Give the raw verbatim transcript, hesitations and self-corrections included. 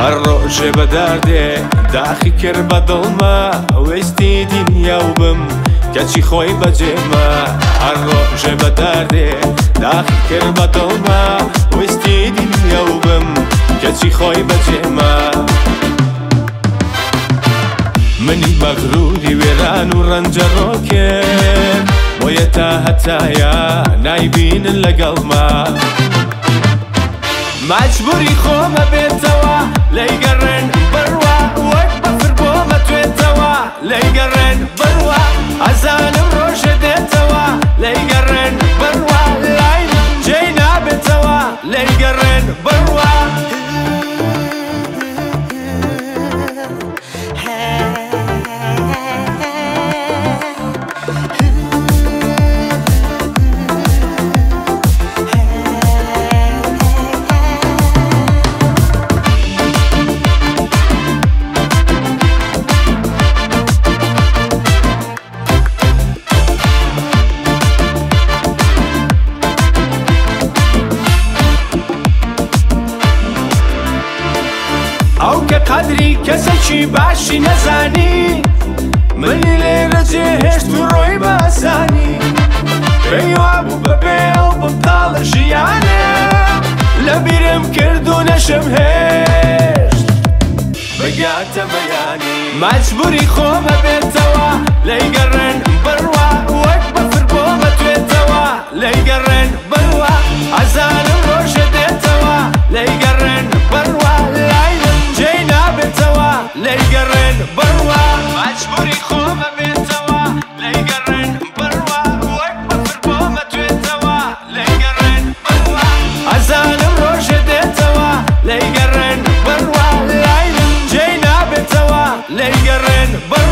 ڕۆژێ بەداردێ داخی کرد بە دڵمە وێستی دنیا و بم کەچی خۆی بەجێمە هەر ڕۆژێ بەداردێ داخی کرد بە دڵمە وێستی دنیا و بم کەچی خۆی بەجێمە منی مەغروری وێران و ڕەنجە ڕۆکرد بۆیە تا هەتایە نایبینن لەگەڵما مەجبوری خۆمە بێتەوە لەیگەڕێن بڕوا وەک بەفر بۆمە توێتەوە لەیگەڕێن بڕوا ئەزانم ڕۆژە دێتەوە لەیگەڕێن بڕوا لای جێی نابێتەوە لەیگەڕێن بڕوا ئەو کە قەدری کەسێکی باشی نەزانی منی لێرە جێهێشت و ڕۆی بە ئاسانی پێی وابوو بەبێ ئەو بمتاڵە ژیانێ لە بیرم کرد و نەشم هێشت بگاتە بەیانی مەجبوری خۆمە بێتەوە لەیگەڕێن بڕوا وەک بەفر بۆمە توێتەوە لەیگەڕێن بڕوا ئەزانم ڕۆژە دێتەوە لەیگەڕێن بڕوا لای جێی نابێتەوە لەیگەڕێن بڕوا مەجبوری خۆمە بێتەوە لەیگەڕێن بڕوا وەک بەفر بۆمە توێتەوە لەیگەڕێن بڕوا ئەزانم ڕۆژە دێتەوە لەیگەڕێن بڕوا لای جێی نابێتەوە لەیگەڕێن بڕوا